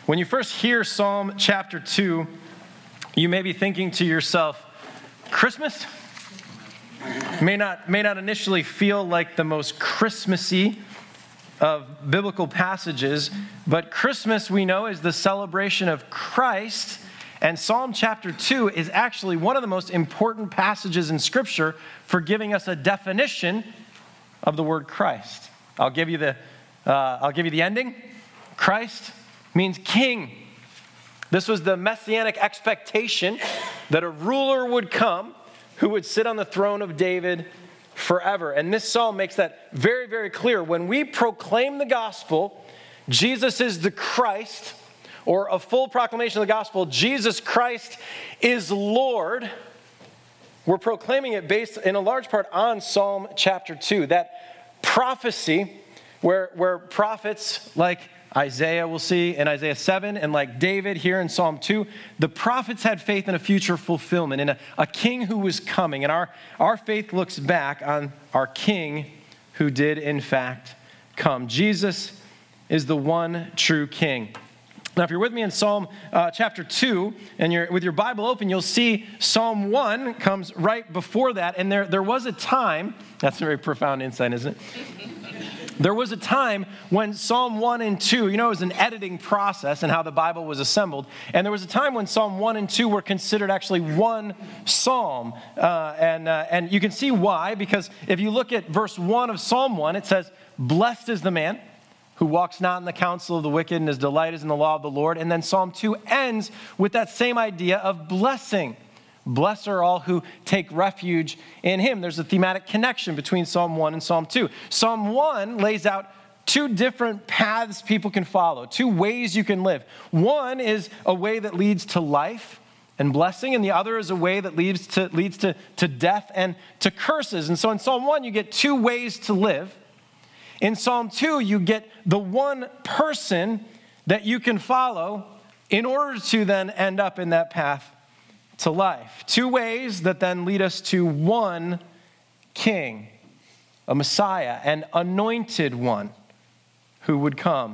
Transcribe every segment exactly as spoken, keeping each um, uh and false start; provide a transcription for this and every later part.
When you first hear Psalm chapter two, you may be thinking to yourself, Christmas? May not, may not initially feel like the most Christmassy of biblical passages, but Christmas, we know, is the celebration of Christ, and Psalm chapter two is actually one of the most important passages in Scripture for giving us a definition of the word Christ. I'll give you the, uh, I'll give you the ending. Christ means king. This was the messianic expectation that a ruler would come who would sit on the throne of David forever. And this psalm makes that very, very clear. When we proclaim the gospel, Jesus is the Christ, or a full proclamation of the gospel, Jesus Christ is Lord, we're proclaiming it based in a large part on Psalm chapter two. That prophecy where, where prophets like Isaiah, we'll see in Isaiah seven, and like David here in Psalm two, the prophets had faith in a future fulfillment, in a, a king who was coming. And our, our faith looks back on our king who did in fact come. Jesus is the one true king. Now, if you're with me in Psalm uh, chapter two, and you're with your Bible open, you'll see Psalm one comes right before that. And there, there was a time, that's a very profound insight, isn't it? There was a time when Psalm one and two, you know, it was an editing process and how the Bible was assembled. And there was a time when Psalm one and two were considered actually one psalm. Uh, and, uh, and you can see why, because if you look at verse one of Psalm one, it says, "Blessed is the man who walks not in the counsel of the wicked, and his delight is in the law of the Lord." And then Psalm two ends with that same idea of blessing. Blessed are all who take refuge in him. There's a thematic connection between Psalm one and Psalm two. Psalm one lays out two different paths people can follow, two ways you can live. One is a way that leads to life and blessing, and the other is a way that leads to, leads to, to death and to curses. And so in Psalm one, you get two ways to live. In Psalm two, you get the one person that you can follow in order to then end up in that path to life. Two ways that then lead us to one king, a Messiah, an anointed one who would come.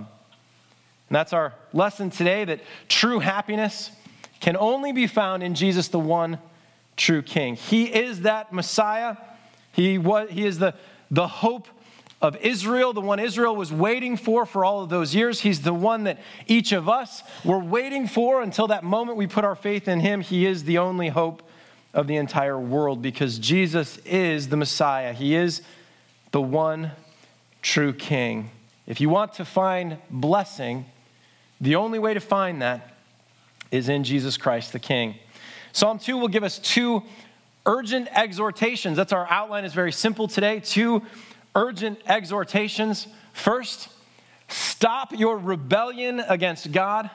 And that's our lesson today, that true happiness can only be found in Jesus, the one true king. He is that Messiah. He was, he is the, the hope of Israel, the one Israel was waiting for for all of those years. He's the one that each of us were waiting for until that moment we put our faith in him. He is the only hope of the entire world because Jesus is the Messiah. He is the one true king. If you want to find blessing, the only way to find that is in Jesus Christ the King. Psalm two will give us two urgent exhortations. That's our outline. It's very simple today. Two urgent exhortations. First, stop your rebellion against God.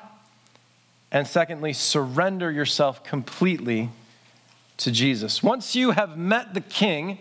And secondly, surrender yourself completely to Jesus. Once you have met the King,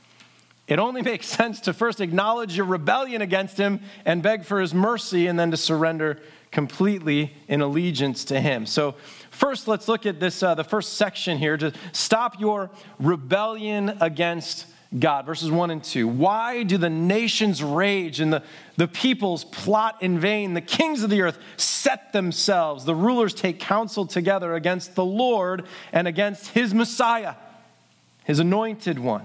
it only makes sense to first acknowledge your rebellion against him and beg for his mercy, and then to surrender completely in allegiance to him. So first, let's look at this, uh, the first section here, to stop your rebellion against God, verses one and two. Why do the nations rage and the, the peoples plot in vain? The kings of the earth set themselves. The rulers take counsel together against the Lord and against his Messiah, his anointed one.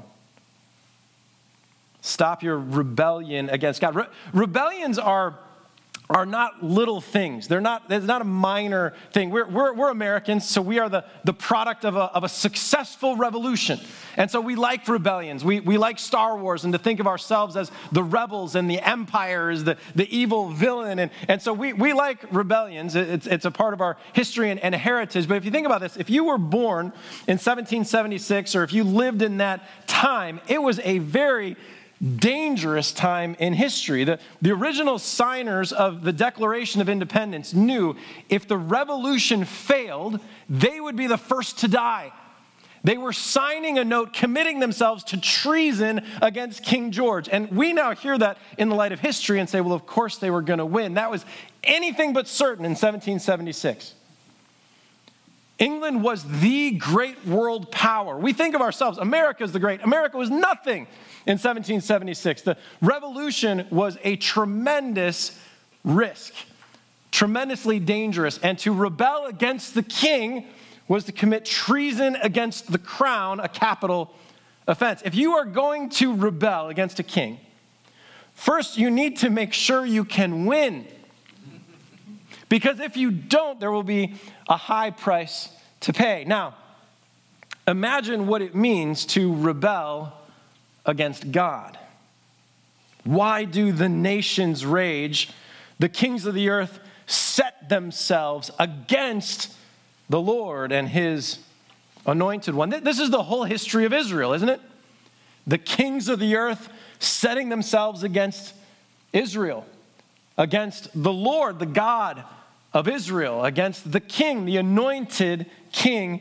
Stop your rebellion against God. Re- rebellions are are not little things. They're not, it's not a minor thing. We're, we're, we're Americans, so we are the, the product of a, of a successful revolution. And so we like rebellions. We, we like Star Wars and to think of ourselves as the rebels and the empire is the, the evil villain. And, and so we, we like rebellions. It's, it's a part of our history and, and heritage. But if you think about this, if you were born in seventeen seventy-six or if you lived in that time, it was a very dangerous time in history. The, the original signers of the Declaration of Independence knew if the revolution failed, they would be the first to die. They were signing a note committing themselves to treason against King George. And we now hear that in the light of history and say, well, of course they were going to win. That was anything but certain in seventeen seventy-six. England was the great world power. We think of ourselves, America's the great. America was nothing in seventeen seventy-six. The revolution was a tremendous risk. tremendously dangerous. And to rebel against the king was to commit treason against the crown, a capital offense. If you are going to rebel against a king, first you need to make sure you can win. Because if you don't, there will be a high price to pay. Now, imagine what it means to rebel against God. Why do the nations rage? The kings of the earth set themselves against the Lord and his anointed one. This is the whole history of Israel, isn't it? The kings of the earth setting themselves against Israel, against the Lord, the God of Israel, against the king, the anointed king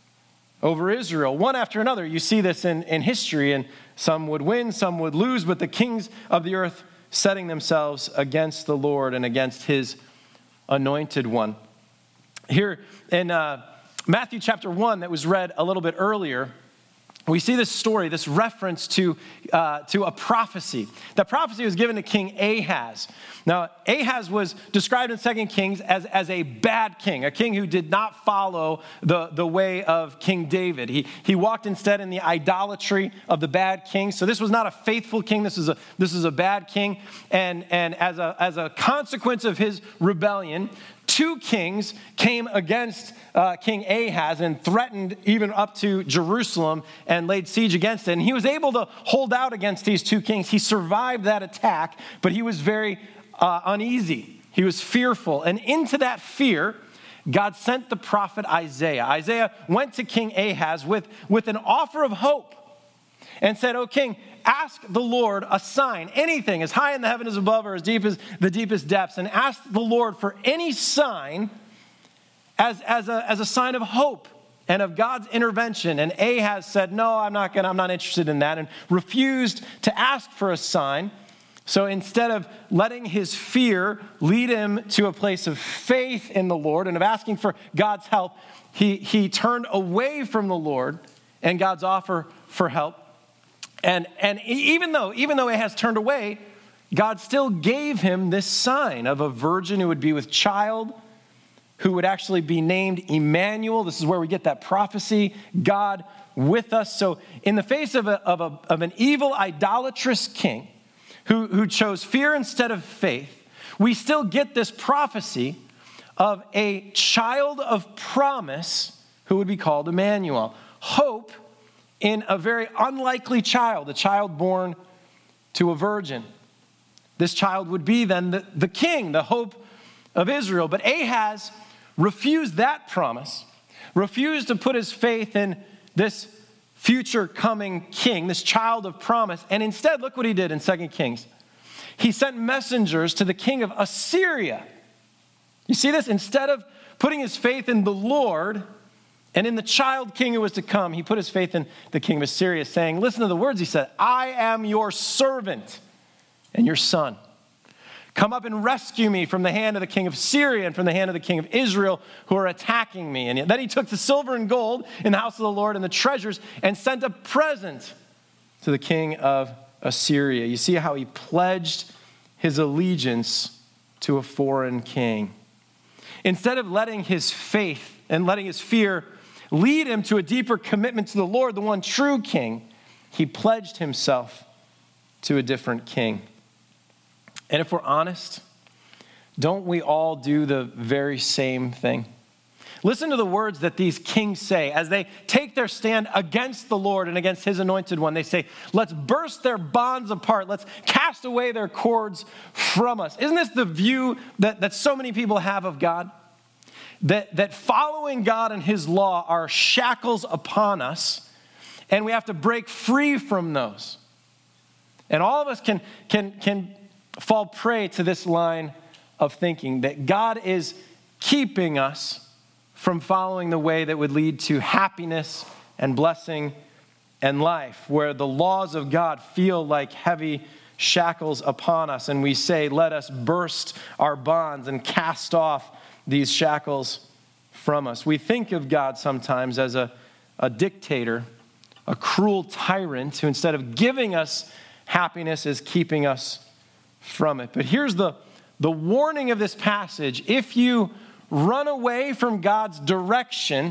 over Israel. One after another, you see this in, in history, and some would win, some would lose, but the kings of the earth setting themselves against the Lord and against his anointed one. Here in uh, Matthew chapter one that was read a little bit earlier, we see this story, this reference to, uh, to a prophecy. That prophecy was given to King Ahaz. Now, Ahaz was described in Second Kings as, as a bad king, a king who did not follow the, the way of King David. He, he walked instead in the idolatry of the bad king. So this was not a faithful king. This is a, this is a bad king. And, and as, a, as a consequence of his rebellion, two kings came against uh, King Ahaz and threatened even up to Jerusalem and laid siege against it. And he was able to hold out against these two kings. He survived that attack, but he was very uh, uneasy. He was fearful. And into that fear, God sent the prophet Isaiah. Isaiah went to King Ahaz with, with an offer of hope and said, "O king, ask the Lord a sign, anything as high in the heaven as above or as deep as the deepest depths, and ask the Lord for any sign as, as, a, as a sign of hope and of God's intervention." And Ahaz said, "No, I'm not gonna, I'm not interested in that," and refused to ask for a sign. So instead of letting his fear lead him to a place of faith in the Lord and of asking for God's help, he, he turned away from the Lord and God's offer for help. And, and even though, even though Ahaz turned away, God still gave him this sign of a virgin who would be with child, who would actually be named Emmanuel. This is where we get that prophecy, God with us. So in the face of, a, of, a, of an evil, idolatrous king who, who chose fear instead of faith, we still get this prophecy of a child of promise who would be called Emmanuel. Hope in a very unlikely child, a child born to a virgin. This child would be then the, the king, the hope of Israel. But Ahaz refused that promise, refused to put his faith in this future coming king, this child of promise. And instead, look what he did in Second Kings. He sent messengers to the king of Assyria. You see this? Instead of putting his faith in the Lord and in the child king who was to come, he put his faith in the king of Assyria, saying, listen to the words he said, "I am your servant and your son. Come up and rescue me from the hand of the king of Syria and from the hand of the king of Israel who are attacking me." And then he took the silver and gold in the house of the Lord and the treasures and sent a present to the king of Assyria. You see how he pledged his allegiance to a foreign king. Instead of letting his faith and letting his fear lead him to a deeper commitment to the Lord, the one true king, he pledged himself to a different king. And if we're honest, don't we all do the very same thing? Listen to the words that these kings say as they take their stand against the Lord and against his anointed one. They say, "Let's burst their bonds apart. Let's cast away their cords from us." Isn't this the view that, that so many people have of God? That, that following God and his law are shackles upon us, and we have to break free from those. And all of us can, can, can fall prey to this line of thinking that God is keeping us from following the way that would lead to happiness and blessing and life, where the laws of God feel like heavy shackles upon us, and we say, "Let us burst our bonds and cast off these shackles from us." We think of God sometimes as a, a dictator, a cruel tyrant who, instead of giving us happiness, is keeping us from it. But here's the, the warning of this passage, if you run away from God's direction,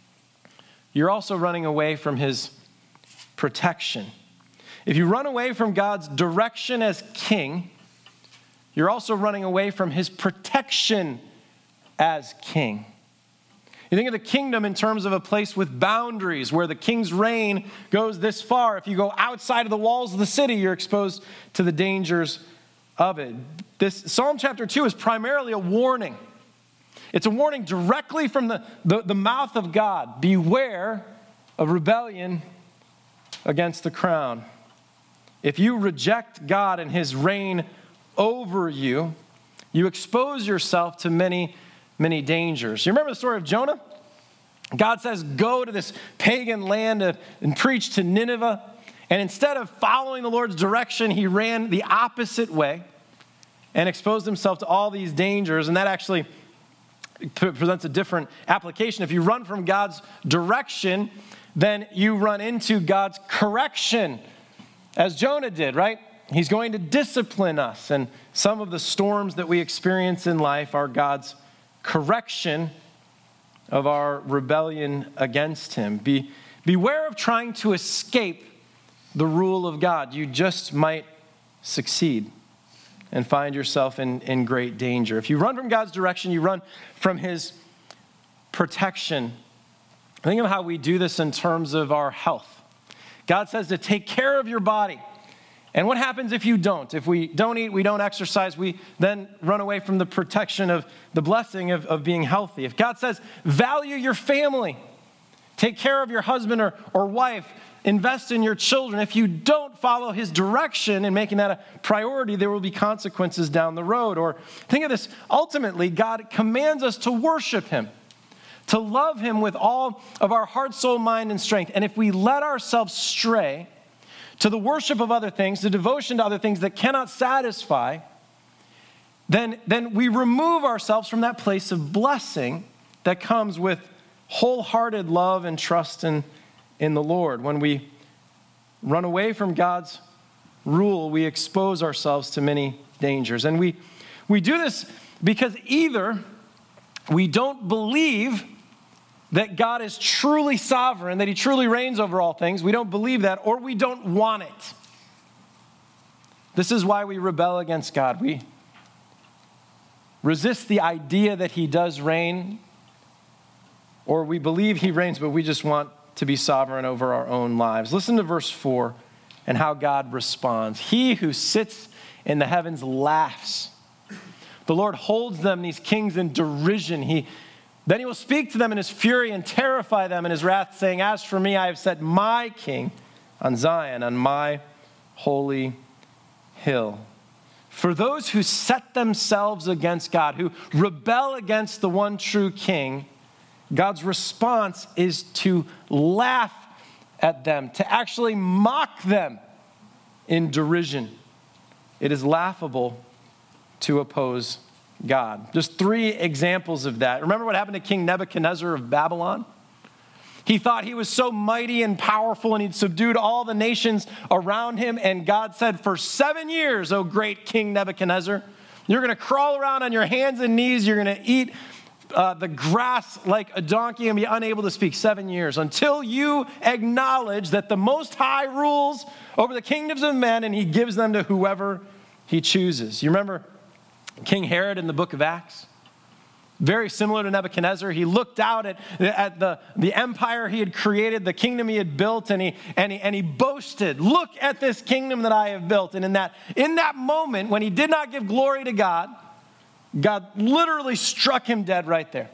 you're also running away from his protection. If you run away from God's direction as king, you're also running away from his protection as king. You think of the kingdom in terms of a place with boundaries where the king's reign goes this far. If you go outside of the walls of the city, you're exposed to the dangers of it. This Psalm chapter two is primarily a warning. It's a warning directly from the, the, the mouth of God. Beware of rebellion against the crown. If you reject God and his reign over you, you expose yourself to many, many dangers. You remember the story of Jonah? God says, go to this pagan land and preach to Nineveh. And instead of following the Lord's direction, he ran the opposite way and exposed himself to all these dangers. And that actually presents a different application. If you run from God's direction, then you run into God's correction, as Jonah did, right? He's going to discipline us. And some of the storms that we experience in life are God's correction of our rebellion against him. Be, beware of trying to escape the rule of God. You just might succeed and find yourself in, in great danger. If you run from God's direction, you run from his protection. Think of how we do this in terms of our health. God says to take care of your body. And what happens if you don't? If we don't eat, we don't exercise, we then run away from the protection of the blessing of, of being healthy. If God says value your family, take care of your husband or, or wife, invest in your children. If you don't follow his direction in making that a priority, there will be consequences down the road. Or think of this, ultimately, God commands us to worship him, to love him with all of our heart, soul, mind, and strength. And if we let ourselves stray to the worship of other things, the devotion to other things that cannot satisfy, then, then we remove ourselves from that place of blessing that comes with wholehearted love and trust in in the Lord. When we run away from God's rule, we expose ourselves to many dangers. And we, we do this because either we don't believe that God is truly sovereign, that he truly reigns over all things. We don't believe that, or we don't want it. This is why we rebel against God. We resist the idea that he does reign, or we believe he reigns, but we just want to be sovereign over our own lives. Listen to verse four and how God responds. He who sits in the heavens laughs. The Lord holds them, these kings, in derision. He, then he will speak to them in his fury and terrify them in his wrath, saying, as for me, I have set my king on Zion, on my holy hill. For those who set themselves against God, who rebel against the one true king, God's response is to laugh at them, to actually mock them in derision. It is laughable to oppose God. Just three examples of that. Remember what happened to King Nebuchadnezzar of Babylon? He thought he was so mighty and powerful and he'd subdued all the nations around him. And God said, for seven years, O great King Nebuchadnezzar, you're going to crawl around on your hands and knees. You're going to eat Uh, the grass like a donkey and be unable to speak. Seven years until you acknowledge that the Most High rules over the kingdoms of men and he gives them to whoever he chooses. You remember King Herod in the book of Acts? Very similar to Nebuchadnezzar. He looked out at, at the, the empire he had created, the kingdom he had built, and he, and, he, and he boasted, look at this kingdom that I have built. And in that, in that moment, when he did not give glory to God, God literally struck him dead right there.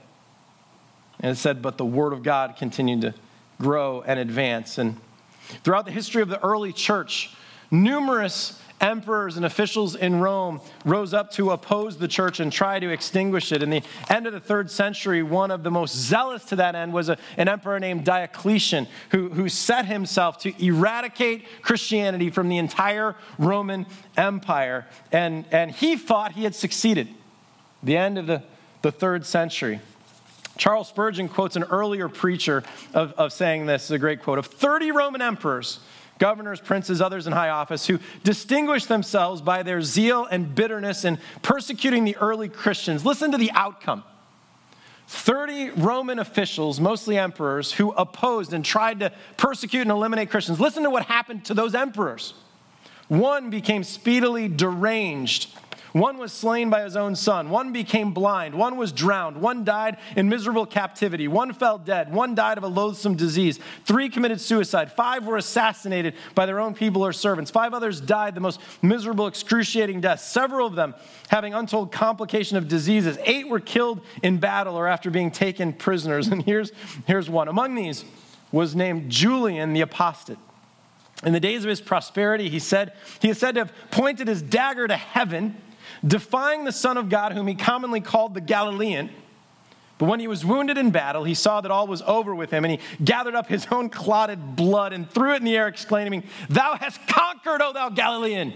And it said, but the word of God continued to grow and advance. And throughout the history of the early church, numerous emperors and officials in Rome rose up to oppose the church and try to extinguish it. In the end of the third century, one of the most zealous to that end was a, an emperor named Diocletian, who, who set himself to eradicate Christianity from the entire Roman Empire. And, and he thought he had succeeded. The end of the, the third century. Charles Spurgeon quotes an earlier preacher of, of saying this, a great quote, of thirty Roman emperors governors, princes, others in high office, who distinguished themselves by their zeal and bitterness in persecuting the early Christians. Listen to the outcome. thirty Roman officials, mostly emperors, who opposed and tried to persecute and eliminate Christians. Listen to what happened to those emperors. One became speedily deranged. One was slain by his own son. One became blind. One was drowned. One died in miserable captivity. One fell dead. One died of a loathsome disease. Three committed suicide. Five were assassinated by their own people or servants. Five others died the most miserable, excruciating deaths, several of them having untold complication of diseases. Eight were killed in battle or after being taken prisoners. And here's, here's one. Among these was named Julian the Apostate. In the days of his prosperity, he said, he is said to have pointed his dagger to heaven, defying the Son of God, whom he commonly called the Galilean. But when he was wounded in battle, he saw that all was over with him, and he gathered up his own clotted blood and threw it in the air, exclaiming, "Thou hast conquered, O thou Galilean!"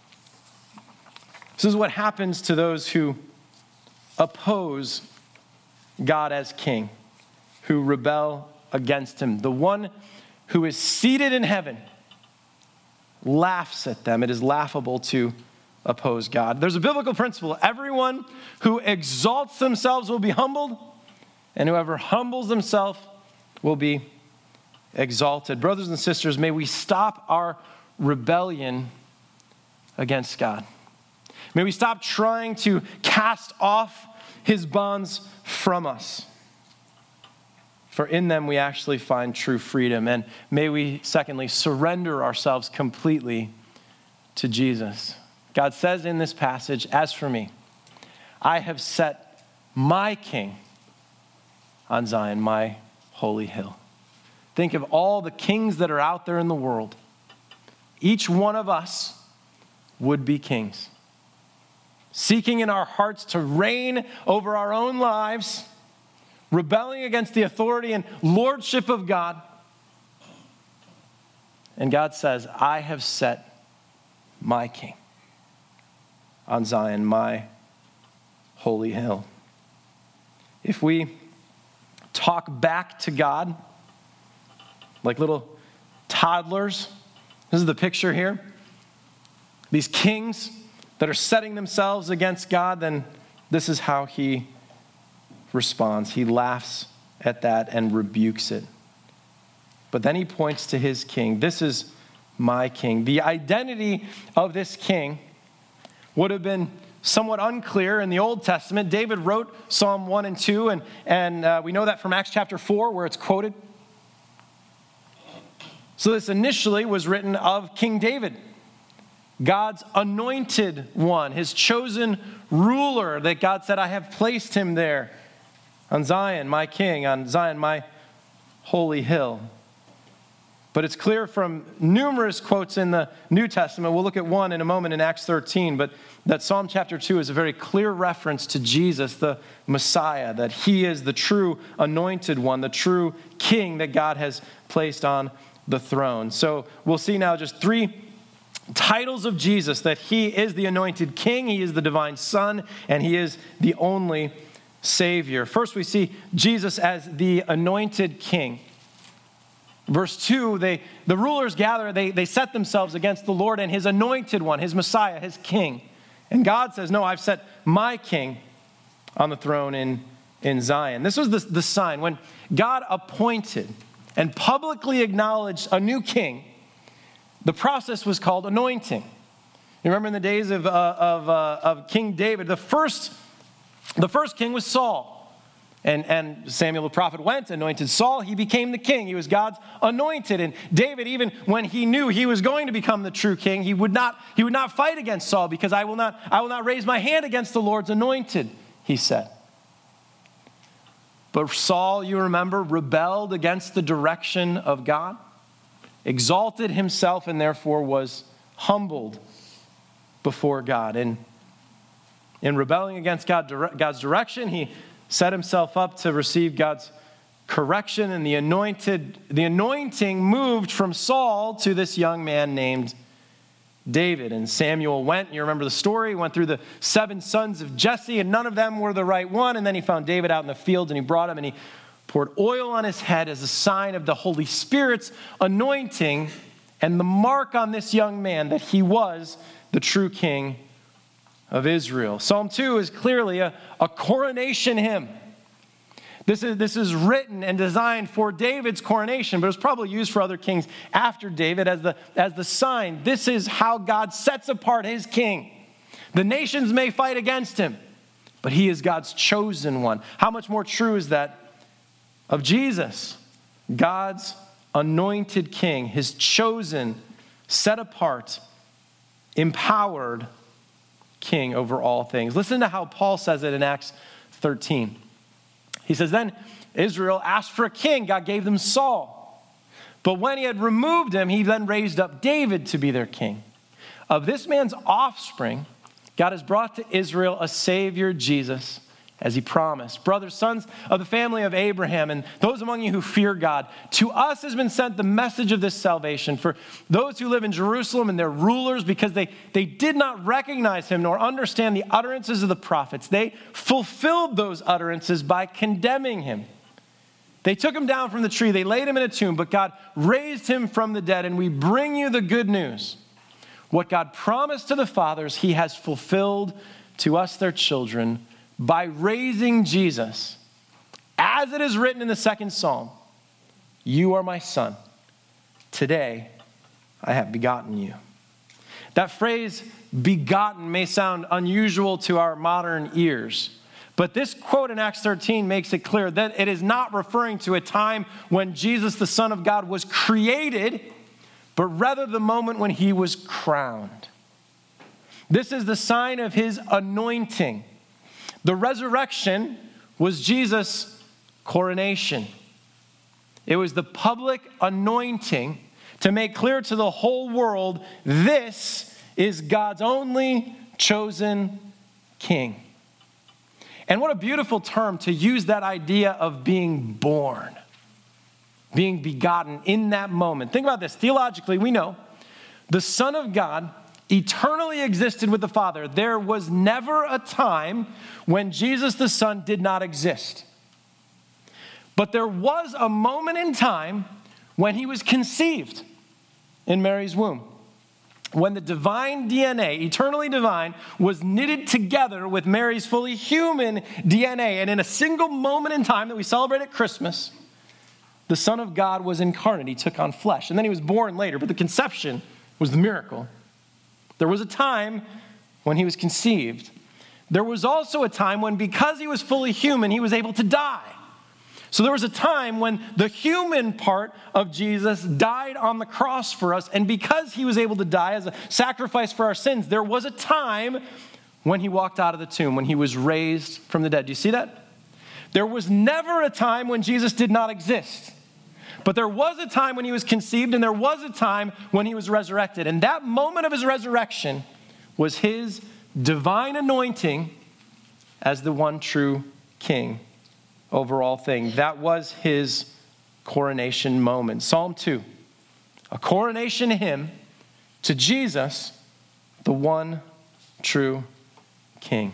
This is what happens to those who oppose God as king, who rebel against him. The one who is seated in heaven laughs at them. It is laughable to oppose God. There's a biblical principle. Everyone who exalts themselves will be humbled, and whoever humbles himself will be exalted. Brothers and sisters, may we stop our rebellion against God. May we stop trying to cast off his bonds from us. For in them we actually find true freedom. And may we, secondly, surrender ourselves completely to Jesus. God says in this passage, "As for me, I have set my king on Zion, my holy hill." Think of all the kings that are out there in the world. Each one of us would be kings, seeking in our hearts to reign over our own lives, rebelling against the authority and lordship of God. And God says, "I have set my king on Zion, my holy hill." If we talk back to God like little toddlers, this is the picture here, these kings that are setting themselves against God, then this is how he responds. He laughs at that and rebukes it. But then he points to his king. This is my king. The identity of this king would have been somewhat unclear in the Old Testament. David wrote Psalm one and two, and, and uh, we know that from Acts chapter four, where it's quoted. So this initially was written of King David, God's anointed one, his chosen ruler, that God said, "I have placed him there on Zion, my king, on Zion, my holy hill." But it's clear from numerous quotes in the New Testament, we'll look at one in a moment in Acts thirteen, but that Psalm chapter two is a very clear reference to Jesus, the Messiah, that he is the true anointed one, the true king that God has placed on the throne. So we'll see now just three titles of Jesus, that he is the anointed king, he is the divine son, and he is the only Savior. First, we see Jesus as the anointed king. Verse two, they, the rulers gather, they, they set themselves against the Lord and his anointed one, his Messiah, his king. And God says, "No, I've set my king on the throne in, in Zion." This was the, the sign. When God appointed and publicly acknowledged a new king, the process was called anointing. You remember in the days of, uh, of, uh, of King David, the first, the first king was Saul. And, and Samuel the prophet went, anointed Saul. He became the king. He was God's anointed. And David, even when he knew he was going to become the true king, he would not, he would not fight against Saul, because I will not, I will not raise my hand against the Lord's anointed, he said. But Saul, you remember, rebelled against the direction of God, exalted himself, and therefore was humbled before God. And in rebelling against God, God's direction, he set himself up to receive God's correction, and the anointed, the anointing moved from Saul to this young man named David. And Samuel went, you remember the story, went through the seven sons of Jesse, and none of them were the right one. And then he found David out in the fields, and he brought him, and he poured oil on his head as a sign of the Holy Spirit's anointing. and the mark on this young man that he was the true king of Israel. Psalm two is clearly a, a coronation hymn. This is, this is written and designed for David's coronation, but it was probably used for other kings after David as the, as the sign. This is how God sets apart his king. The nations may fight against him, but he is God's chosen one. How much more true is that of Jesus, God's anointed king, his chosen, set apart, empowered king over all things. Listen to how Paul says it in Acts thirteen. He says, then Israel asked for a king. God gave them Saul. But when he had removed him, he then raised up David to be their king. Of this man's offspring, God has brought to Israel a Savior, Jesus, as he promised. Brothers, sons of the family of Abraham, and those among you who fear God, to us has been sent the message of this salvation for those who live in Jerusalem and their rulers, because they, they did not recognize him nor understand the utterances of the prophets. They fulfilled those utterances by condemning him. They took him down from the tree. They laid him in a tomb, but God raised him from the dead, and we bring you the good news. What God promised to the fathers, he has fulfilled to us, their children, by raising Jesus. As it is written in the second Psalm, you are my son. Today I have begotten you. That phrase, begotten, may sound unusual to our modern ears. But this quote in Acts thirteen makes it clear that it is not referring to a time when Jesus, the Son of God, was created, but rather the moment when he was crowned. This is the sign of his anointing. The resurrection was Jesus' coronation. It was the public anointing to make clear to the whole world, this is God's only chosen king. And what a beautiful term to use that idea of being born, being begotten in that moment. Think about this. Theologically, we know the Son of God eternally existed with the Father. There was never a time when Jesus the Son did not exist. But there was a moment in time when he was conceived in Mary's womb, when the divine D N A, eternally divine, was knitted together with Mary's fully human D N A. And in a single moment in time that we celebrate at Christmas, the Son of God was incarnate. He took on flesh. And then he was born later, but the conception was the miracle. There was a time when he was conceived. There was also a time when, because he was fully human, he was able to die. So there was a time when the human part of Jesus died on the cross for us, and because he was able to die as a sacrifice for our sins, there was a time when he walked out of the tomb, when he was raised from the dead. Do you see that? There was never a time when Jesus did not exist. But there was a time when he was conceived, and there was a time when he was resurrected. And that moment of his resurrection was his divine anointing as the one true king over all things. That was his coronation moment. Psalm two, a coronation hymn to Jesus, the one true king.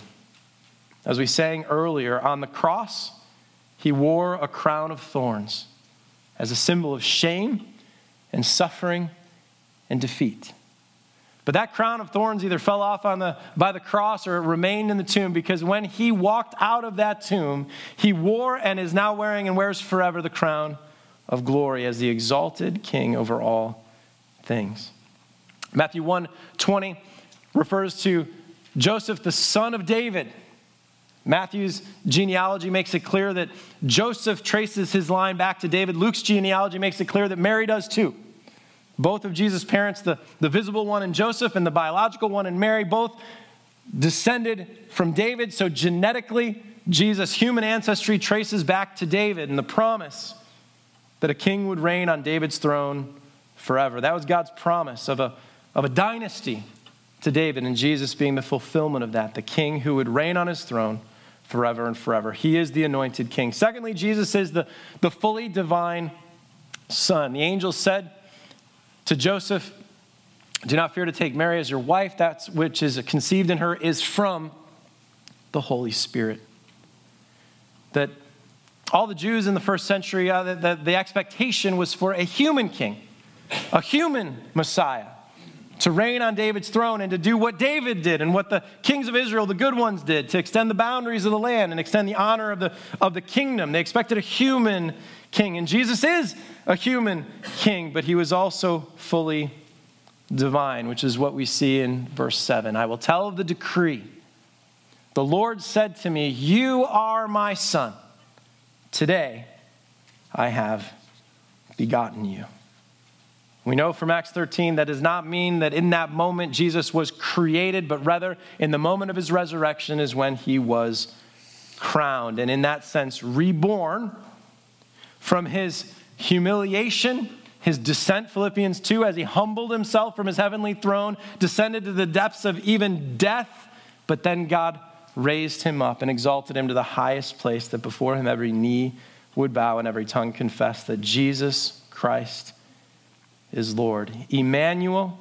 As we sang earlier, on the cross, he wore a crown of thorns as a symbol of shame and suffering and defeat. But that crown of thorns either fell off on the, by the cross or it remained in the tomb, because when he walked out of that tomb, he wore and is now wearing and wears forever the crown of glory as the exalted king over all things. Matthew one twenty refers to Joseph, the son of David. Matthew's genealogy makes it clear that Joseph traces his line back to David. Luke's genealogy makes it clear that Mary does too. Both of Jesus' parents, the, the visible one in Joseph and the biological one in Mary, both descended from David. So genetically, Jesus' human ancestry traces back to David and the promise that a king would reign on David's throne forever. That was God's promise of a, of a dynasty to David, and Jesus being the fulfillment of that, the king who would reign on his throne forever and forever. He is the anointed king. Secondly, Jesus is the, the fully divine son. The angel said to Joseph, do not fear to take Mary as your wife. That which is conceived in her is from the Holy Spirit. That all the Jews in the first century, uh, the, the, the expectation was for a human king, a human Messiah, to reign on David's throne and to do what David did and what the kings of Israel, the good ones, did, to extend the boundaries of the land and extend the honor of the, of the kingdom. They expected a human king, and Jesus is a human king, but he was also fully divine, which is what we see in verse seven. I will tell of the decree. The Lord said to me, you are my son. Today I have begotten you. We know from Acts thirteen that does not mean that in that moment Jesus was created, but rather in the moment of his resurrection is when he was crowned. And in that sense, reborn from his humiliation, his descent, Philippians two, as he humbled himself from his heavenly throne, descended to the depths of even death, but then God raised him up and exalted him to the highest place, that before him every knee would bow and every tongue confess that Jesus Christ is Lord. Emmanuel,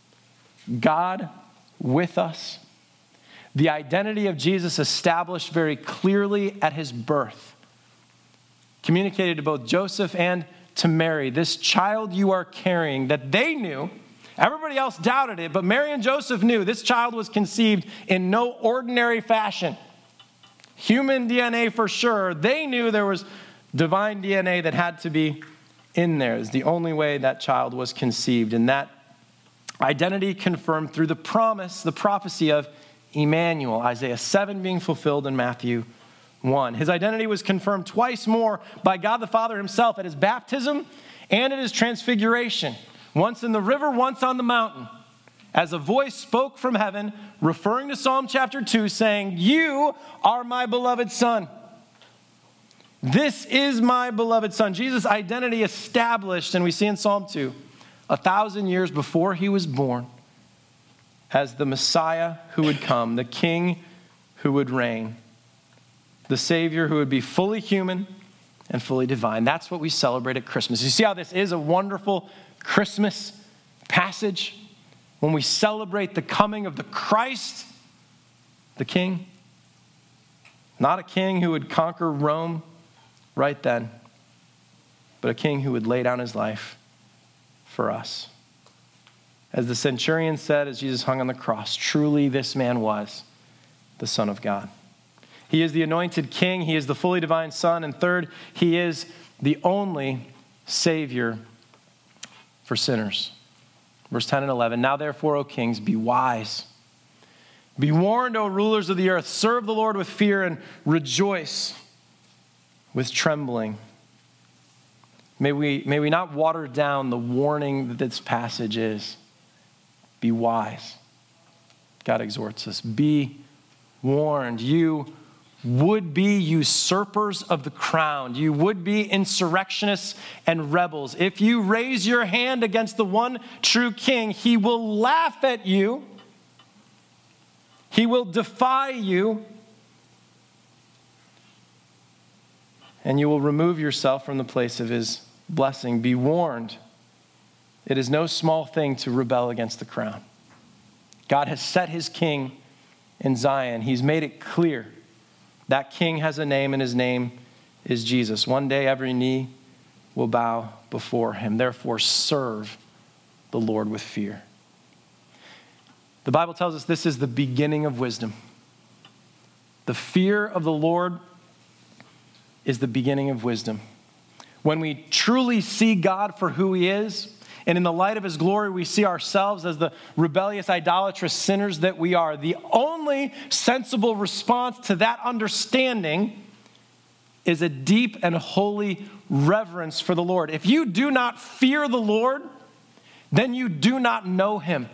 God with us. The identity of Jesus established very clearly at his birth, communicated to both Joseph and to Mary. This child you are carrying, that they knew, everybody else doubted it, but Mary and Joseph knew this child was conceived in no ordinary fashion. Human D N A for sure. They knew there was divine D N A that had to be in there. Is the only way that child was conceived. And that identity confirmed through the promise, the prophecy of Emmanuel, Isaiah seven being fulfilled in Matthew one. His identity was confirmed twice more by God the Father himself at his baptism and at his transfiguration. Once in the river, once on the mountain. As a voice spoke from heaven, referring to Psalm chapter two, saying, you are my beloved son. This is my beloved son. Jesus' identity established, and we see in Psalm two, a thousand years before he was born, as the Messiah who would come, the King who would reign, the Savior who would be fully human and fully divine. That's what we celebrate at Christmas. You see how this is a wonderful Christmas passage when we celebrate the coming of the Christ, the King. Not a king who would conquer Rome right then, but a king who would lay down his life for us. As the centurion said as Jesus hung on the cross, truly this man was the Son of God. He is the anointed king. He is the fully divine Son. And third, he is the only Savior for sinners. Verse ten and eleven, now therefore, O kings, be wise. Be warned, O rulers of the earth. Serve the Lord with fear and rejoice with trembling. May we, may we not water down the warning that this passage is. Be wise. God exhorts us. Be warned. You would-be usurpers of the crown. You would-be insurrectionists and rebels. If you raise your hand against the one true king, he will laugh at you. He will defy you. And you will remove yourself from the place of his blessing. Be warned. It is no small thing to rebel against the crown. God has set his king in Zion. He's made it clear that king has a name, and his name is Jesus. One day every knee will bow before him. Therefore, serve the Lord with fear. The Bible tells us this is the beginning of wisdom. The fear of the Lord is the beginning of wisdom. When we truly see God for who he is, and in the light of his glory, we see ourselves as the rebellious, idolatrous sinners that we are. The only sensible response to that understanding is a deep and holy reverence for the Lord. If you do not fear the Lord, then you do not know him.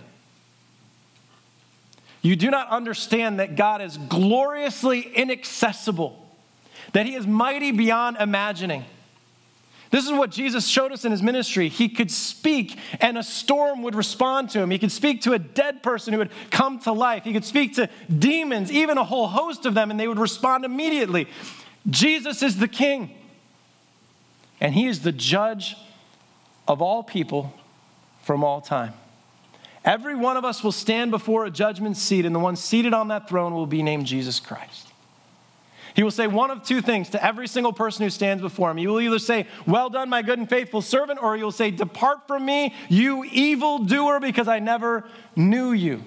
You do not understand that God is gloriously inaccessible, that he is mighty beyond imagining. This is what Jesus showed us in his ministry. He could speak and a storm would respond to him. He could speak to a dead person who would come to life. He could speak to demons, even a whole host of them, and they would respond immediately. Jesus is the king, and he is the judge of all people from all time. Every one of us will stand before a judgment seat, and the one seated on that throne will be named Jesus Christ. He will say one of two things to every single person who stands before him. He will either say, well done, my good and faithful servant, or he will say, depart from me, you evildoer, because I never knew you.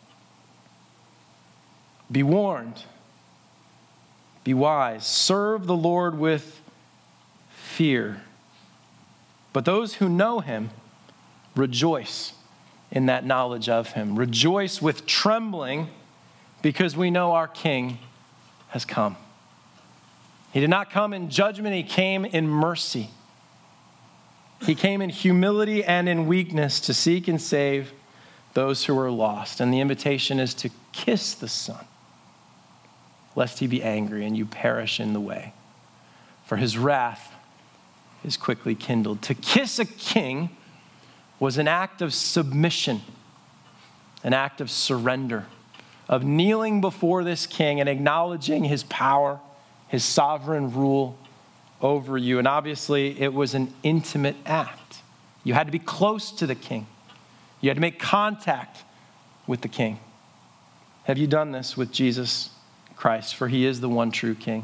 Be warned. Be wise. Serve the Lord with fear. But those who know him rejoice in that knowledge of him. Rejoice with trembling, because we know our King has come. He did not come in judgment, he came in mercy. He came in humility and in weakness to seek and save those who are lost. And the invitation is to kiss the Son, lest he be angry and you perish in the way. For his wrath is quickly kindled. To kiss a king was an act of submission, an act of surrender, of kneeling before this king and acknowledging his power, his sovereign rule over you. And obviously, it was an intimate act. You had to be close to the king. You had to make contact with the king. Have you done this with Jesus Christ? For he is the one true king.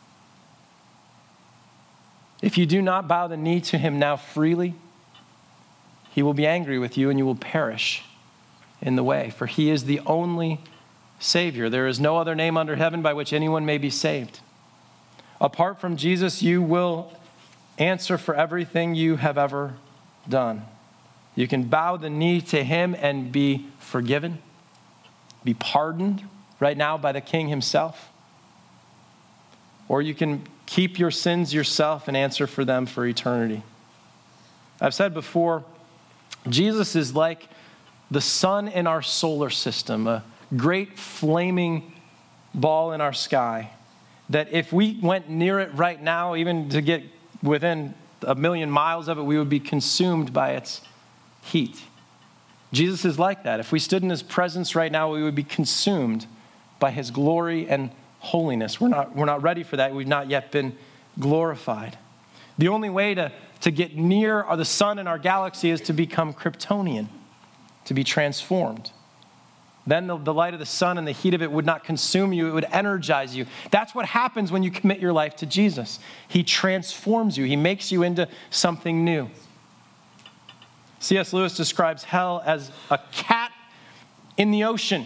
If you do not bow the knee to him now freely, he will be angry with you and you will perish in the way. For he is the only Savior. There is no other name under heaven by which anyone may be saved. Apart from Jesus, you will answer for everything you have ever done. You can bow the knee to him and be forgiven, be pardoned right now by the King himself. Or you can keep your sins yourself and answer for them for eternity. I've said before, Jesus is like the sun in our solar system, a great flaming ball in our sky, that if we went near it right now, even to get within a million miles of it, we would be consumed by its heat. Jesus is like that. If we stood in his presence right now, we would be consumed by his glory and holiness. We're not, we're not ready for that. We've not yet been glorified. The only way to, to get near the sun in our galaxy is to become Kryptonian, to be transformed. Then the, the light of the sun and the heat of it would not consume you. It would energize you. That's what happens when you commit your life to Jesus. He transforms you. He makes you into something new. C S Lewis describes hell as a cat in the ocean.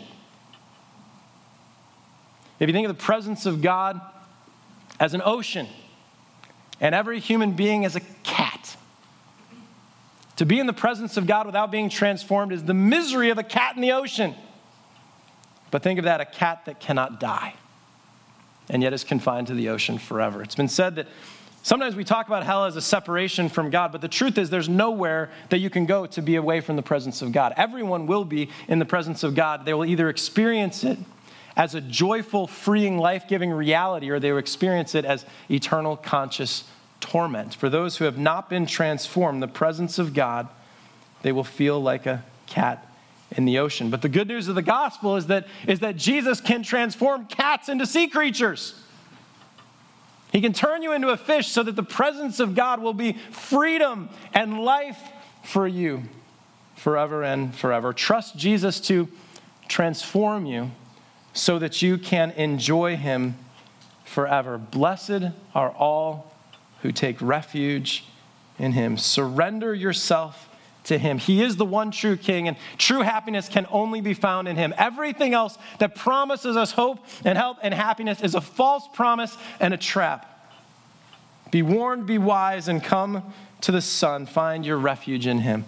If you think of the presence of God as an ocean and every human being as a cat, to be in the presence of God without being transformed is the misery of a cat in the ocean. But think of that, a cat that cannot die and yet is confined to the ocean forever. It's been said that sometimes we talk about hell as a separation from God, but the truth is there's nowhere that you can go to be away from the presence of God. Everyone will be in the presence of God. They will either experience it as a joyful, freeing, life-giving reality, or they will experience it as eternal, conscious torment. For those who have not been transformed, the presence of God, they will feel like a cat in the ocean. But the good news of the gospel is that, is that Jesus can transform cats into sea creatures. He can turn you into a fish so that the presence of God will be freedom and life for you forever and forever. Trust Jesus to transform you so that you can enjoy him forever. Blessed are all who take refuge in him. Surrender yourself to him. He is the one true king, and true happiness can only be found in him. Everything else that promises us hope and help and happiness is a false promise and a trap. Be warned, be wise, and come to the Son. Find your refuge in him.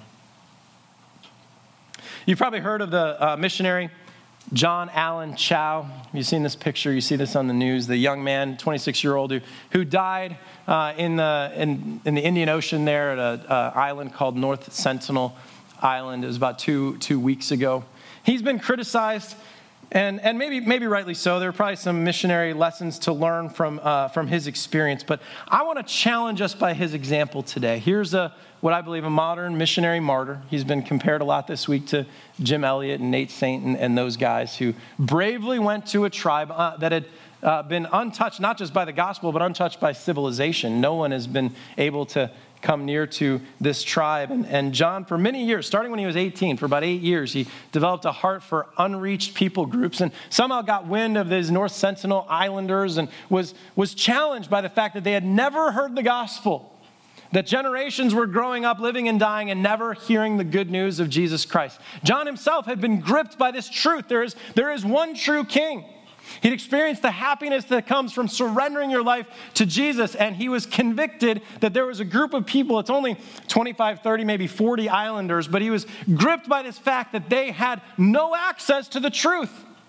You've probably heard of the uh, missionary John Allen Chau. You've seen this picture. You see this on the news. The young man, twenty-six-year-old, who, who died uh, in, the, in, in the Indian Ocean there at an uh, island called North Sentinel Island. It was about two, two weeks ago. He's been criticized, and, and maybe, maybe rightly so. There are probably some missionary lessons to learn from, uh, from his experience. But I want to challenge us by his example today. Here's a what I believe a modern missionary martyr. He's been compared a lot this week to Jim Elliot and Nate Saint and, and those guys who bravely went to a tribe uh, that had uh, been untouched, not just by the gospel, but untouched by civilization. No one has been able to come near to this tribe. And, and John, for many years, starting when he was eighteen, for about eight years, he developed a heart for unreached people groups and somehow got wind of these North Sentinel Islanders and was, was challenged by the fact that they had never heard the gospel, that generations were growing up, living and dying, and never hearing the good news of Jesus Christ. John himself had been gripped by this truth. There is, there is one true king. He'd experienced the happiness that comes from surrendering your life to Jesus, and he was convicted that there was a group of people, it's only twenty-five, thirty, maybe forty islanders, but he was gripped by this fact that they had no access to the truth.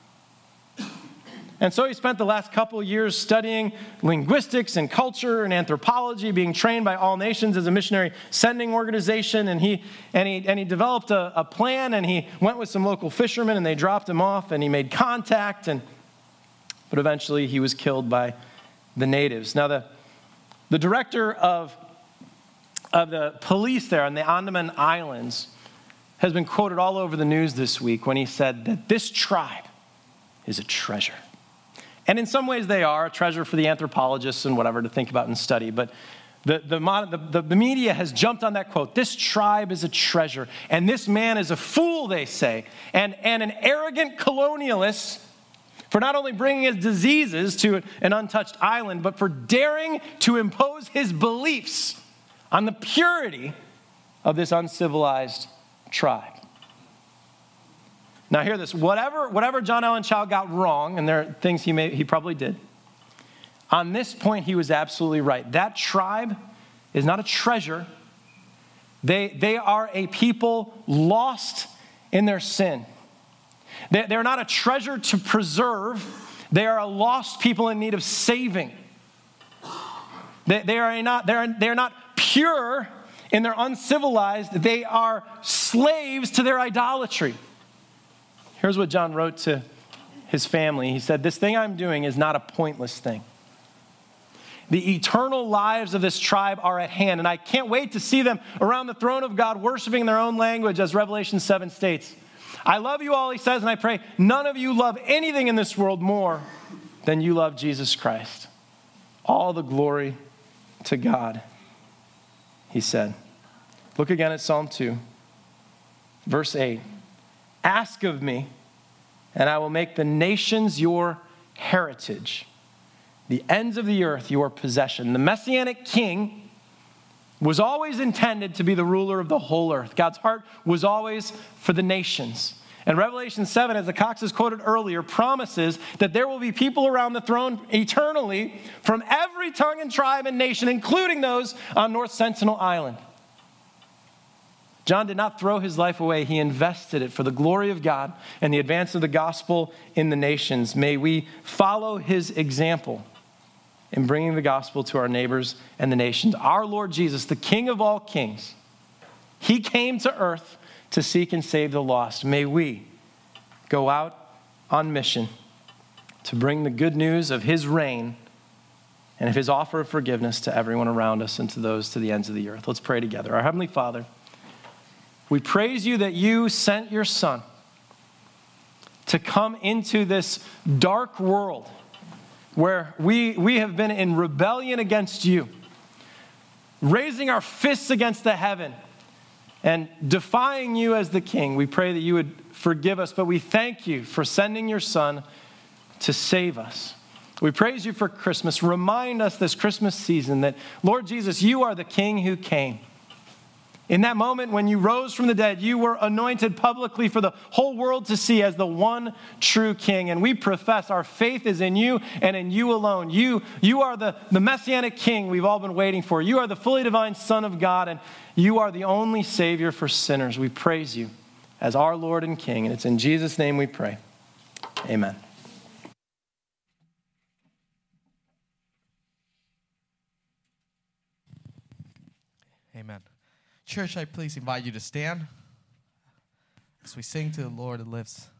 And so he spent the last couple of years studying linguistics and culture and anthropology, being trained by All Nations as a missionary sending organization. And he and he and he developed a, a plan, and he went with some local fishermen, and they dropped him off, and he made contact, and but eventually he was killed by the natives. Now the the director of of the police there on the Andaman Islands has been quoted all over the news this week when he said that this tribe is a treasure. And in some ways they are a treasure for the anthropologists and whatever to think about and study. But the, the, the, the media has jumped on that quote. This tribe is a treasure. And this man is a fool, they say. And, and an arrogant colonialist for not only bringing his diseases to an untouched island, but for daring to impose his beliefs on the purity of this uncivilized tribe. Now hear this, whatever, whatever John Allen Chau got wrong, and there are things he may, he probably did, on this point he was absolutely right. That tribe is not a treasure. They, they are a people lost in their sin. They, they're not a treasure to preserve. They are a lost people in need of saving. They, they are not, they're, they're not pure in their uncivilized. They are slaves to their idolatry. Here's what John wrote to his family. He said, "This thing I'm doing is not a pointless thing. The eternal lives of this tribe are at hand, and I can't wait to see them around the throne of God worshiping in their own language, as Revelation seven states. I love you all," he says, "and I pray none of you love anything in this world more than you love Jesus Christ. All the glory to God," he said. Look again at Psalm two, verse eight. "Ask of me, and I will make the nations your heritage, the ends of the earth your possession." The Messianic king was always intended to be the ruler of the whole earth. God's heart was always for the nations. And Revelation seven, as the Cox has quoted earlier, promises that there will be people around the throne eternally from every tongue and tribe and nation, including those on North Sentinel Island. John did not throw his life away. He invested it for the glory of God and the advance of the gospel in the nations. May we follow his example in bringing the gospel to our neighbors and the nations. Our Lord Jesus, the King of all kings, he came to earth to seek and save the lost. May we go out on mission to bring the good news of his reign and of his offer of forgiveness to everyone around us and to those to the ends of the earth. Let's pray together. Our Heavenly Father, we praise you that you sent your Son to come into this dark world where we, we have been in rebellion against you, raising our fists against the heaven and defying you as the King. We pray that you would forgive us, but we thank you for sending your Son to save us. We praise you for Christmas. Remind us this Christmas season that, Lord Jesus, you are the King who came. In that moment when you rose from the dead, you were anointed publicly for the whole world to see as the one true King. And we profess our faith is in you and in you alone. You, you are the, the Messianic King we've all been waiting for. You are the fully divine Son of God, and you are the only Savior for sinners. We praise you as our Lord and King, and it's in Jesus' name we pray. Amen. Amen. Church, I please invite you to stand as we sing to the Lord that lives.